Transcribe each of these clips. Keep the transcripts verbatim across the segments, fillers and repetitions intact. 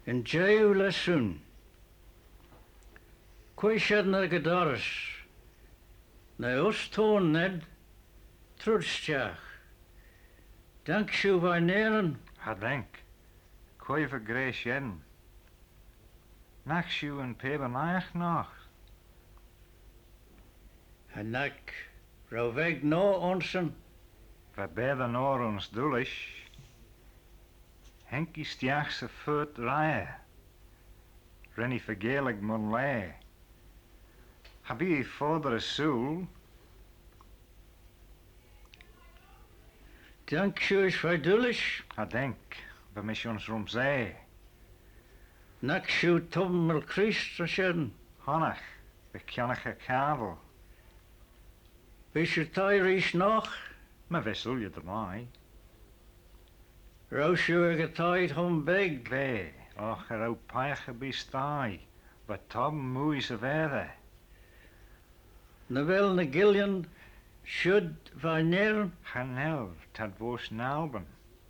in jail lesson. Quaishad na gedaris. Na ostoon ned trudstjach. Dank shu vaineren. Ha denk. Koive greis jen. Nach shu en peber naach nog. En nak roveg no onsen. We beden oor ons doelish. Henkie stjach se voet raaien. Rennie vergelig mon lei. Heb je vader een soel? Dank shu is vrijdulish. Ha denk, we missen ons rom zee. Nak shu tommel Christen. Hannach, we kennen ge kabel. Wist je Tyrese nog? Maar wissel je ermee? Roos je getijd om beg. Wee, och, er ook pijge bistaai. Wat tom moe ze werden. Na wel na gillian should vaneren. Genel, dat was nalben.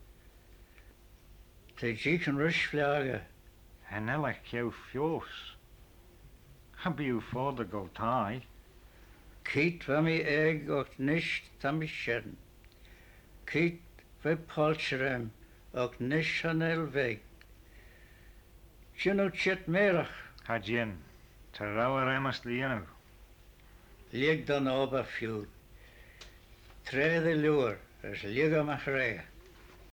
Te jieken rushvlagen. Genel ik jou fjoos. Heb je vader goltai? Kiet van mij eeg ook niet tamischen. Kiet we palcherem ook niet chanel weg. Juno chet merach. Ha jen, te rauwe remmers lienu. Lig dan oberfjord. Trede luur, as liga mach rega.